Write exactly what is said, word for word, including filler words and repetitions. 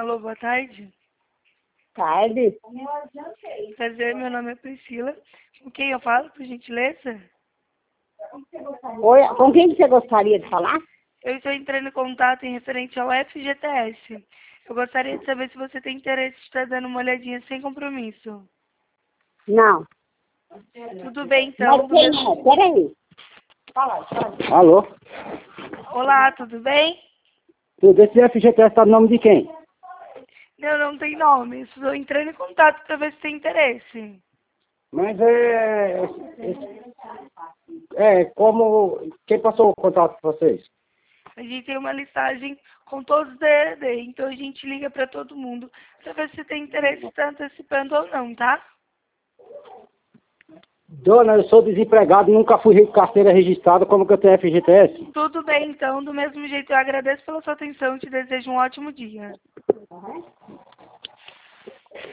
Alô, boa tarde. Tarde. Prazer, meu nome é Priscila. Com quem eu falo, por gentileza? Oi, com quem você gostaria de falar? Eu estou entrando em contato em referente ao F G T S. Eu gostaria de saber se você tem interesse de estar dando uma olhadinha sem compromisso. Não. Tudo bem, então. Mas Do quem mesmo... é? Peraí. Fala, fala. Alô? Olá, tudo bem? Tudo esse F G T S está no nome de quem? Não, não tem nome. Estou entrando em contato para ver se tem interesse. Mas é... É, como... Quem passou o contato com vocês? A gente tem uma listagem com todos os D R D, então a gente liga para todo mundo para ver se tem interesse se está antecipando ou não, tá? Dona, eu sou desempregado, nunca fui carteira registrada, como que eu tenho F G T S? Tudo bem, então. Do mesmo jeito, eu agradeço pela sua atenção e te desejo um ótimo dia.